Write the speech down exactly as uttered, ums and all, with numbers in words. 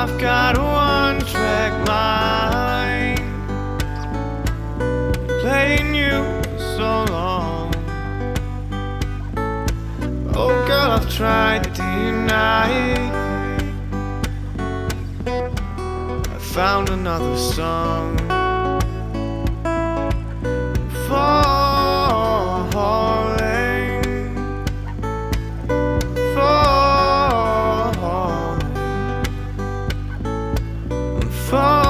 I've got a one-track mind, playing you for so long. Oh girl, I've tried to deny. I found another song. Falling, falling, falling.